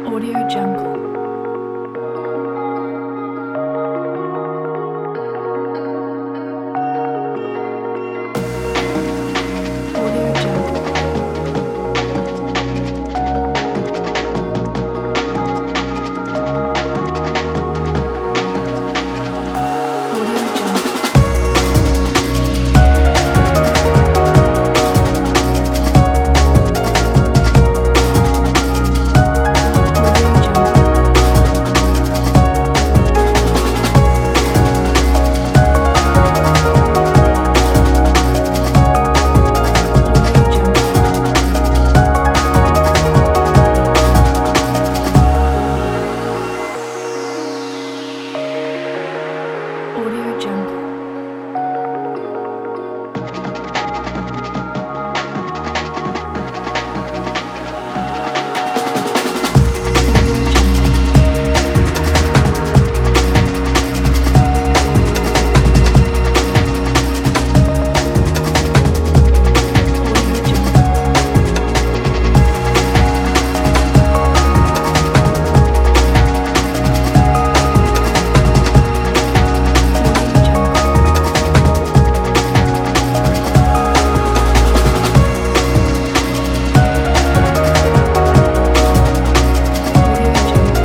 Audio Jungle. Audio Jungle. Audio Jungle. Audio Jungle. Audio Jungle. Audio Jungle. Audio Jungle. Audio Jungle. Audio Jungle. Audio Jungle.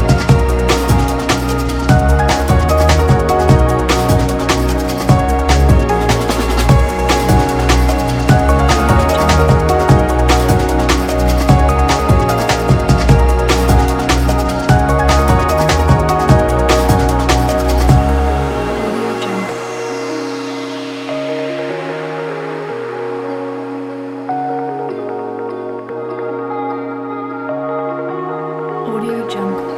Audio Jungle. Audio Jungle. Audio Jungle.